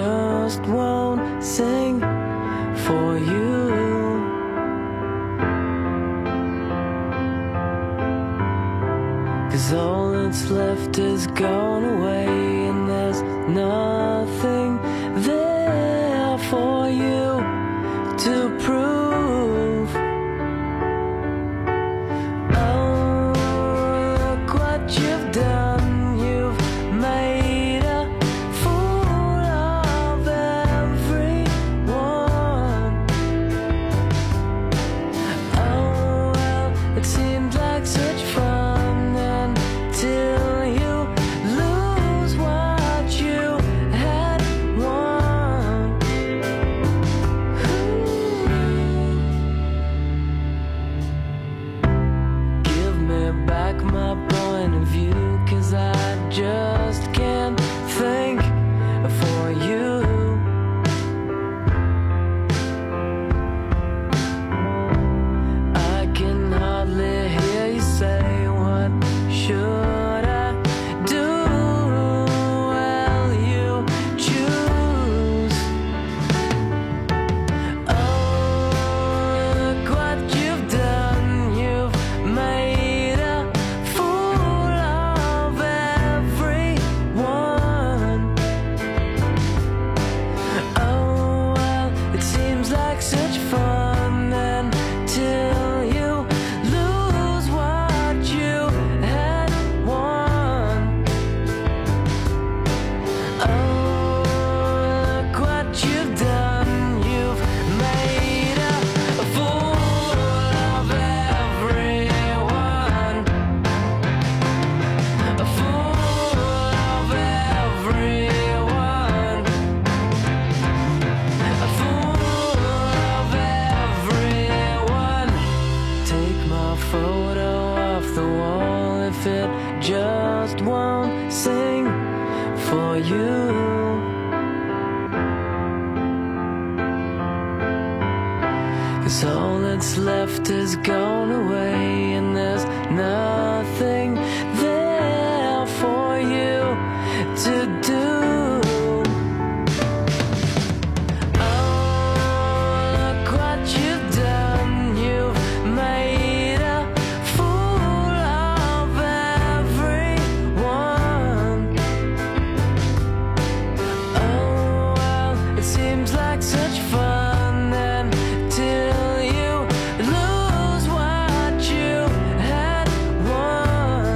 just won't sing for you. 'Cause all that's left is gone away, and there's nothing there for you to prove. Oh, look what you've done. You've made a fool of everyone. Oh, well, it seemed like such fun until you lose what you had won. Give me back my point of view, 'cause I just can't think for you. I can hardly hear you say, what should I do? Well, you choose. Oh, look what you've done. You've made a fool of everyone. Oh, well, it seems like such fun until you lose what you had won. Oh, look what you've done. You've made a fool of everyone. A fool of everyone. A fool of everyone. Take my photo off the wall if it just won't sing for you. 'Cause all that's left is gone away, and there's nothing there for you to do. Oh, look what you've done. You've made a fool of everyone. Oh, well, it seems like such fun until you lose what you had won.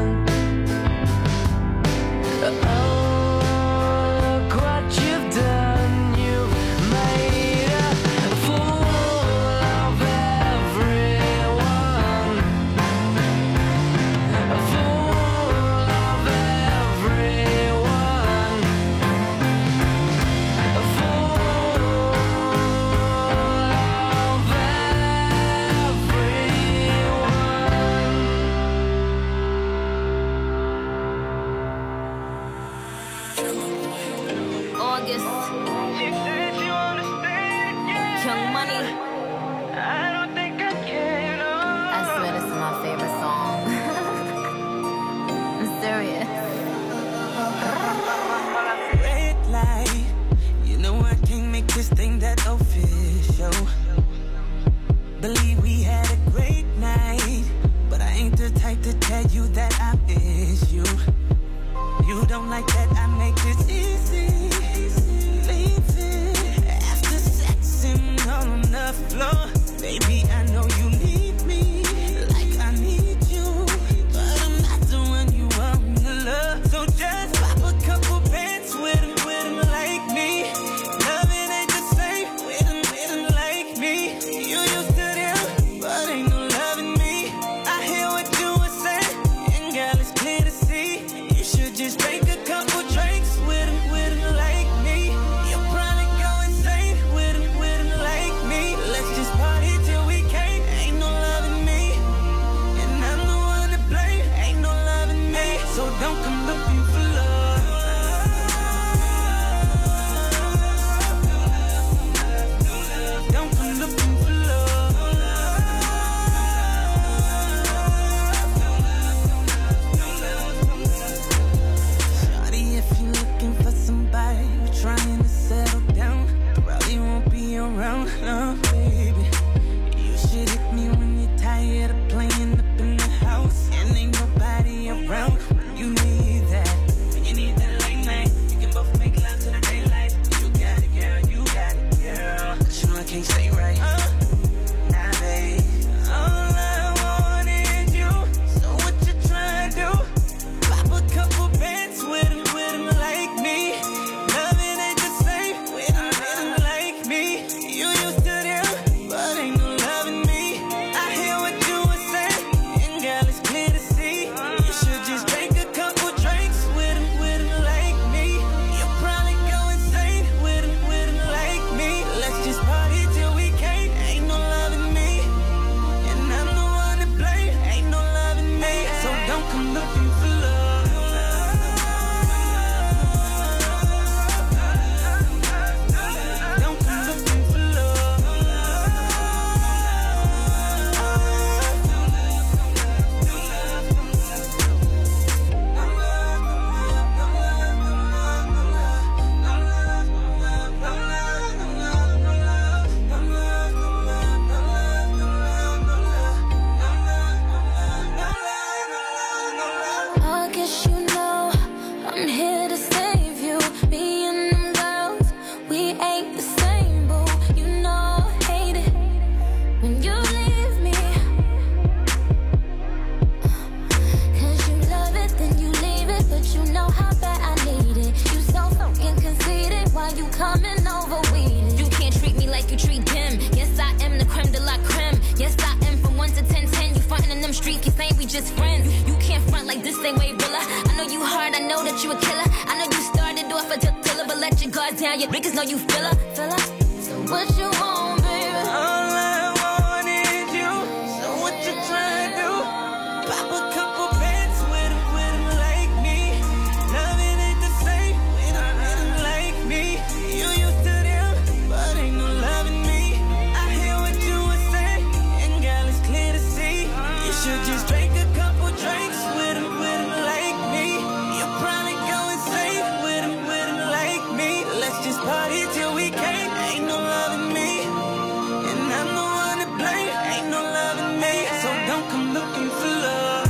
overweight. You can't treat me like you treat them. Yes, I am the creme de la creme. Yes, I am from 1 to 10, 10. You frontin' in them streets, you saying we just friends. You can't front like this same way, Rilla. I know you hard, I know that you a killer. I know you started off a tiller, but let your guards down. Your niggas know you filler. So what you want, baby? All I want is you. So what you trying to do? Pop a couple bands with him like me. Loving ain't the same with him like me. You used to them, but ain't no loving me. I hear what you were saying, and girl, it's clear to see. You should just drink a couple drinks with him like me. You'll probably go insane with him like me. Let's just party till we can't. Ain't no loving me, and I'm the one to blame. Ain't no loving me, so don't come looking for love.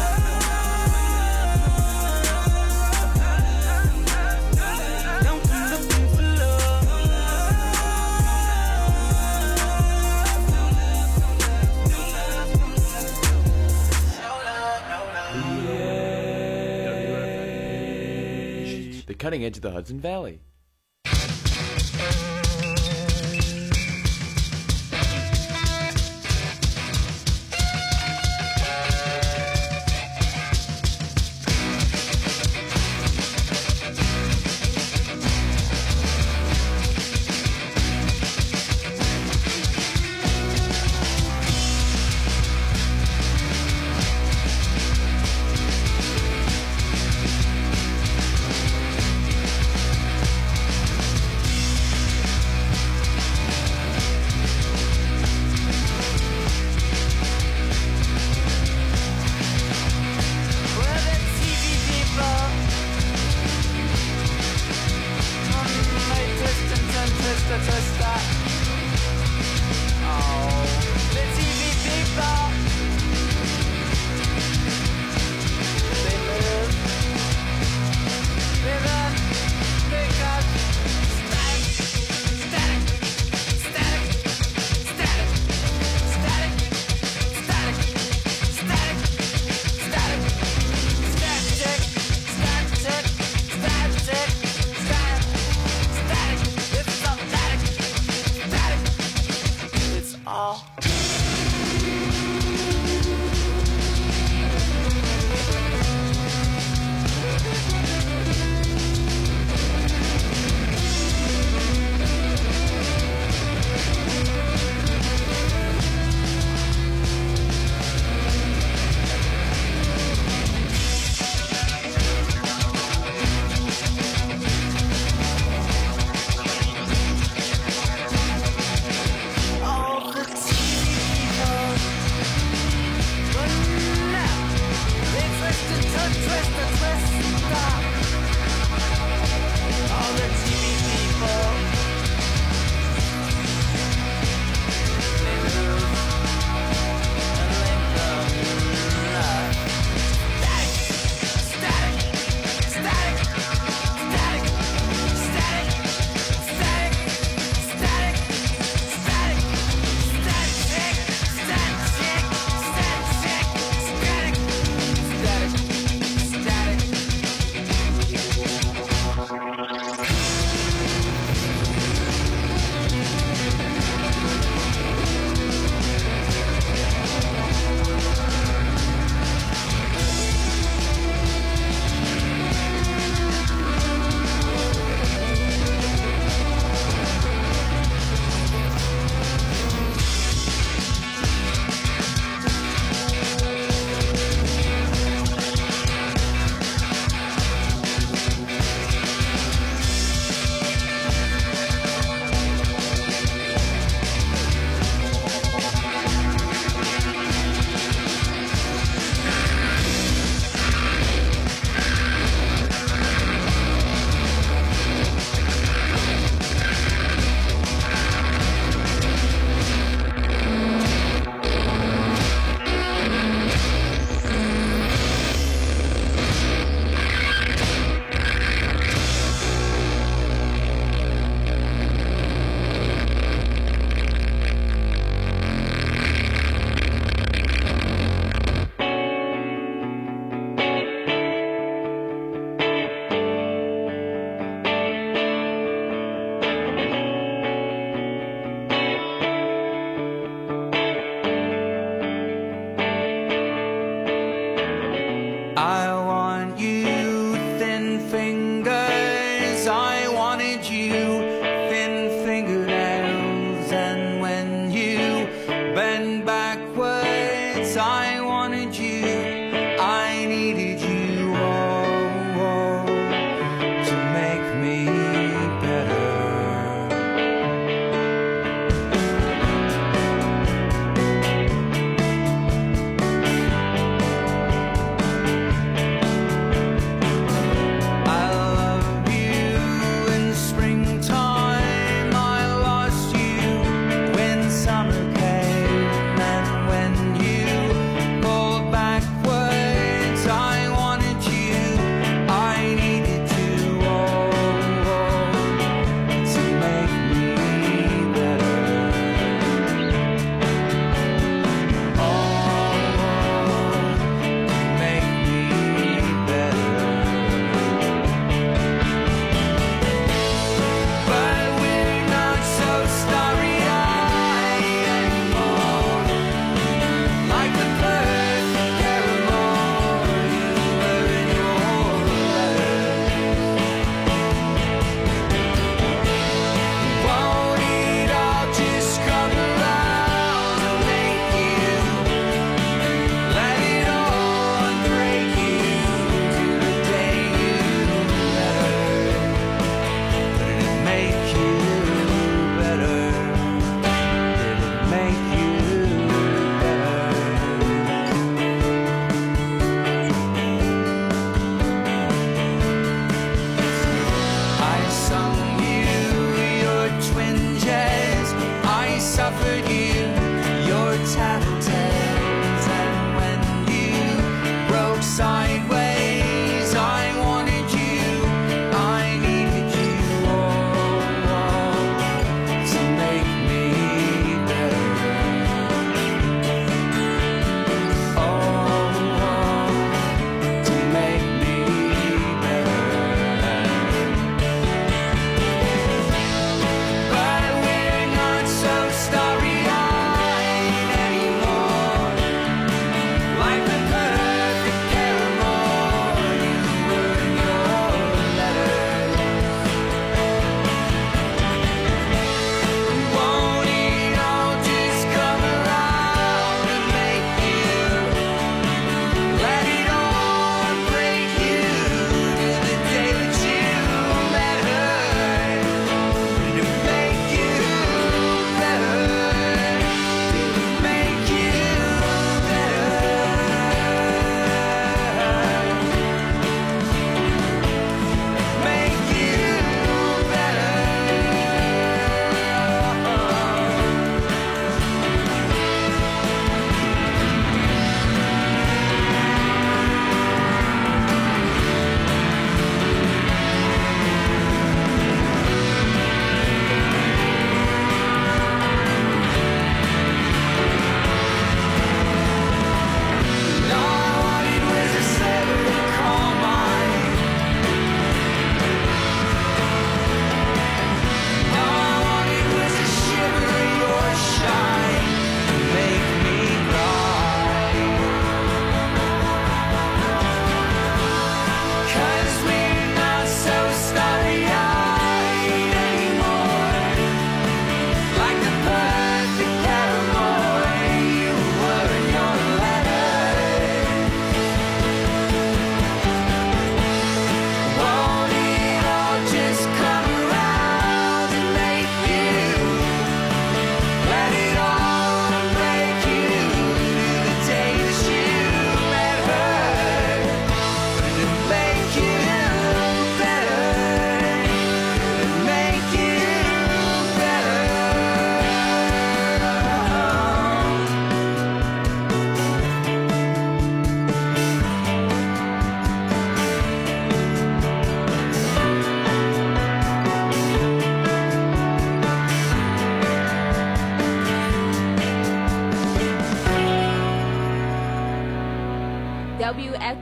Don't come looking for love. The cutting edge of the Hudson Valley.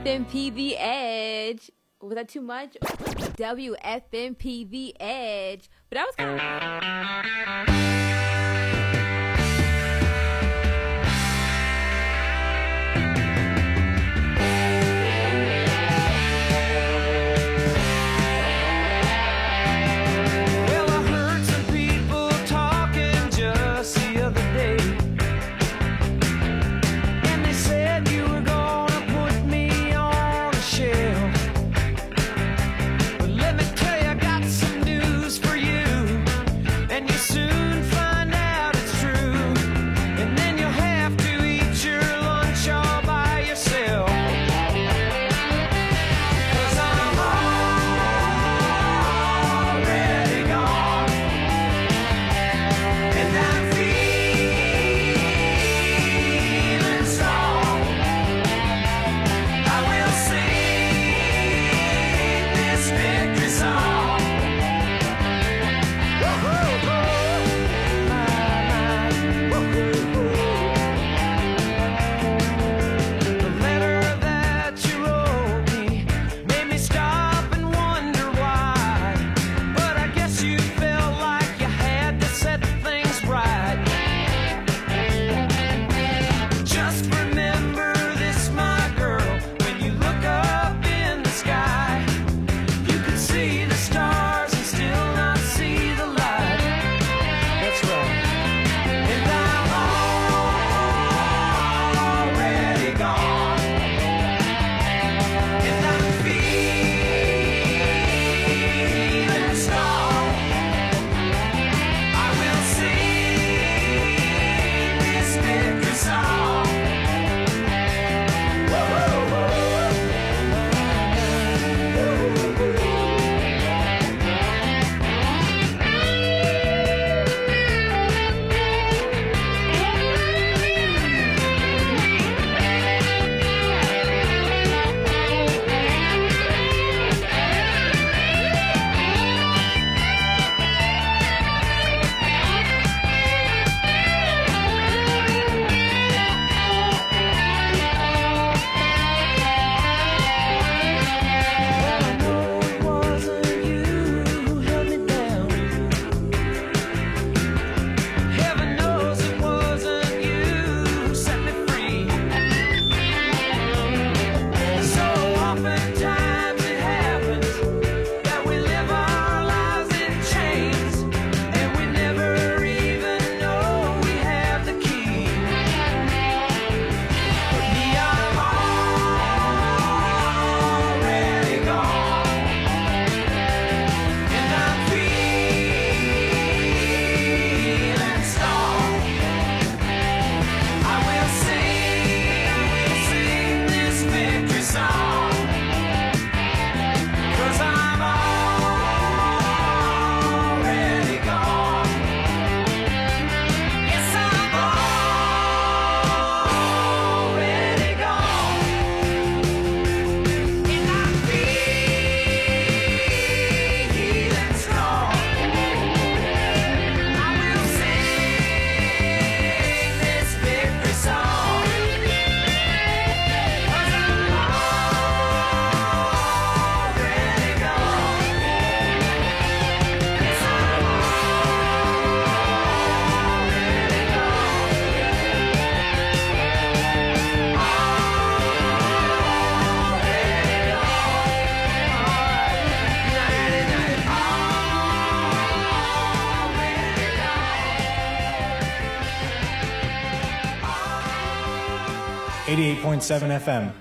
WFMP The Edge. Was that too much? WFMP The Edge. But I was kind of... FM.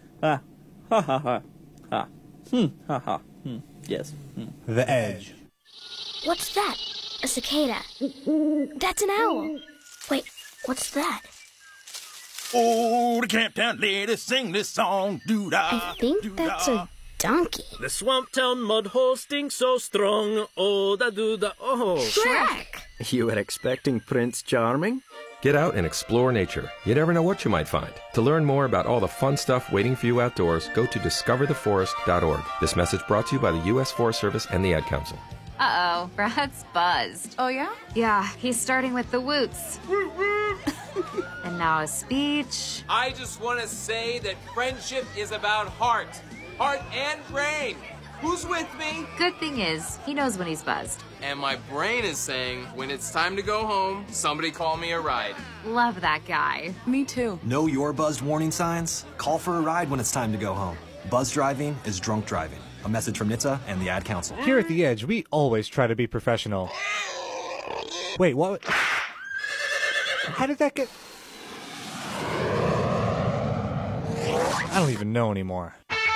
Yes. The Edge. What's that? A cicada. That's an owl. Wait, what's that? Oh, the Camptown ladies sing this song. I think that's a donkey. The Swamptown mud hole stinks so strong. Oh, da do da oh. Shrek! You were expecting Prince Charming? Get out and explore nature. You never know what you might find. To learn more about all the fun stuff waiting for you outdoors, go to discovertheforest.org. This message brought to you by the U.S. Forest Service and the Ad Council. Uh-oh, Brad's buzzed. Oh, yeah? Yeah, he's starting with the woots. And now a speech. I just want to say that friendship is about heart and brain. Who's with me? Good thing is, he knows when he's buzzed. And my brain is saying, when it's time to go home, somebody call me a ride. Love that guy. Me too. Know your buzzed warning signs? Call for a ride when it's time to go home. Buzz driving is drunk driving. A message from NHTSA and the Ad Council. Here at The Edge, we always try to be professional. Wait, what? How did that get... I don't even know anymore.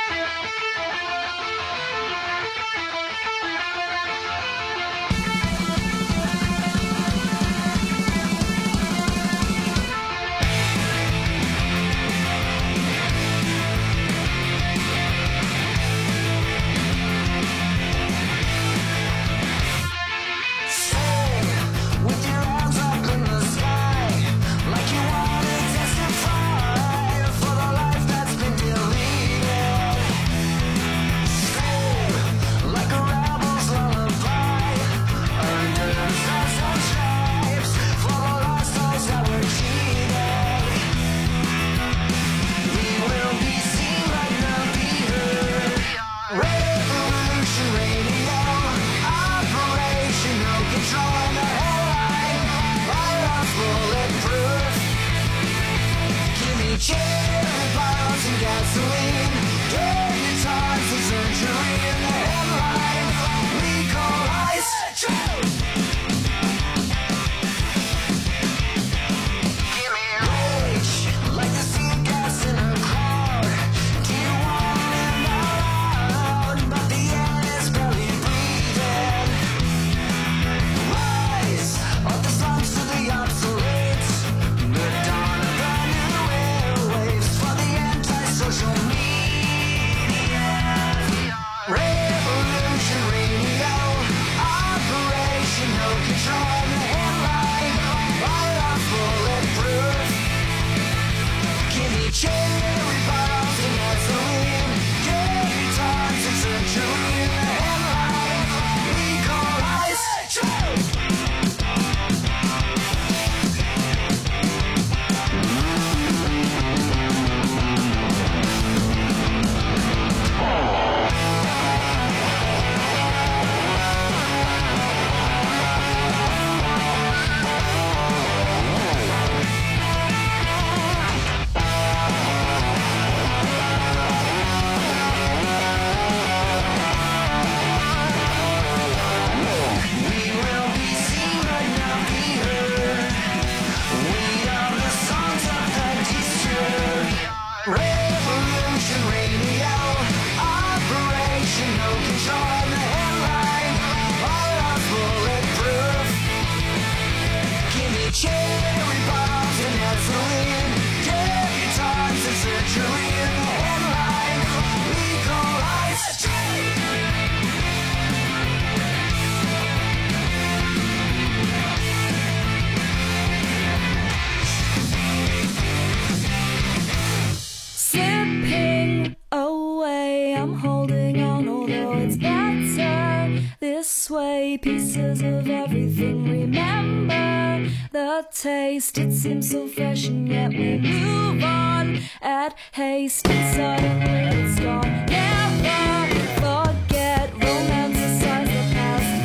Pieces of everything, remember the taste. It seems so fresh and yet we move on at haste, and suddenly it's gone. Never forget, romanticize the past.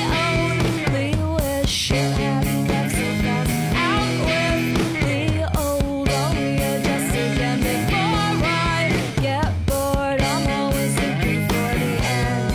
I only wish it hadn't left so fast. Out with the old, I'll readjust again before I get bored. I'm always looking for the end.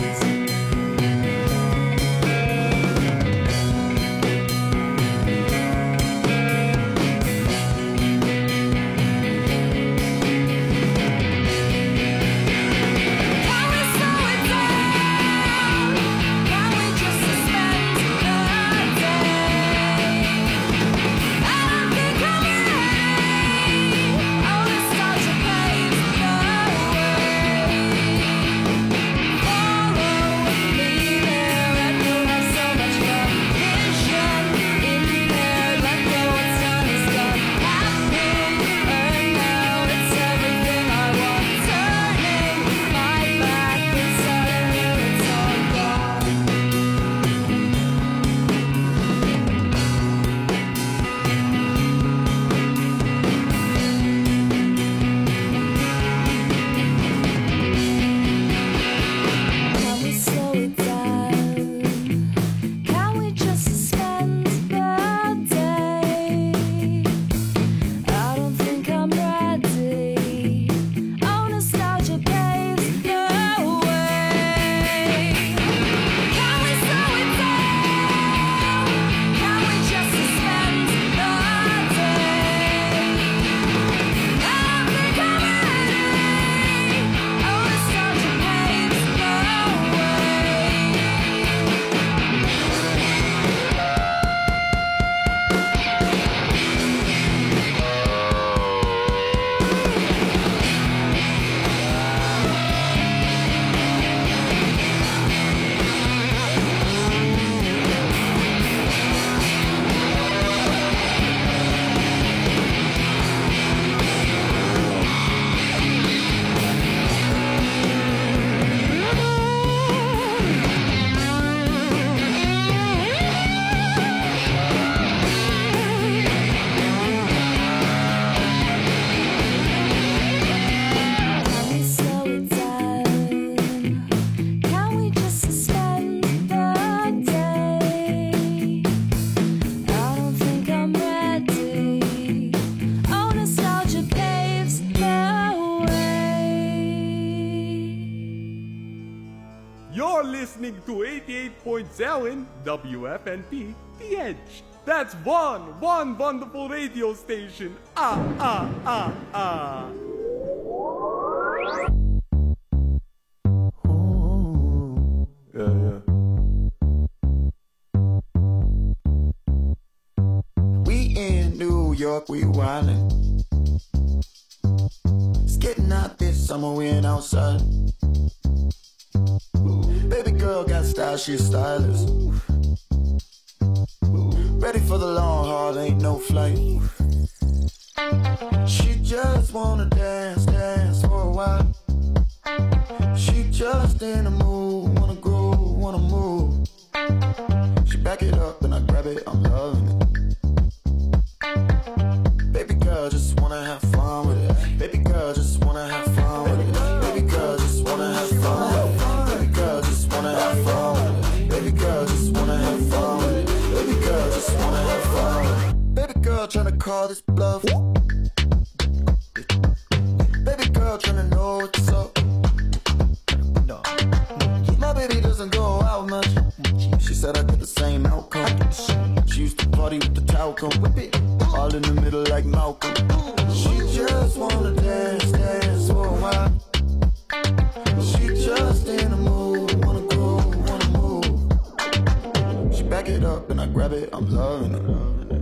listening to 88.7 WFNP, The Edge. That's one wonderful radio station. We in New York, we wildin'. It's getting hot this summer, we ain't outside. Baby girl got style, she a stylist. Ready for the long haul, ain't no flight. She just wanna dance for a while. She just in the mood, wanna groove, wanna move. She back it up and I grab it, I'm loving it. Baby girl just wanna have fun with it. Baby girl just wanna have fun with it. Baby girl just wanna have fun with it. Baby girl just wanna have fun with it. Baby girl just wanna have fun with it. Baby girl just wanna have fun with it. Baby girl tryna call this bluff. Baby girl tryna know what's up. My baby doesn't go out much. She said I get the same outcome. She used to party with the talcum. All in the middle like Malcolm. She just wanna dance for a while. She just in the mood, wanna go, wanna move. She back it up and I grab it, I'm loving it.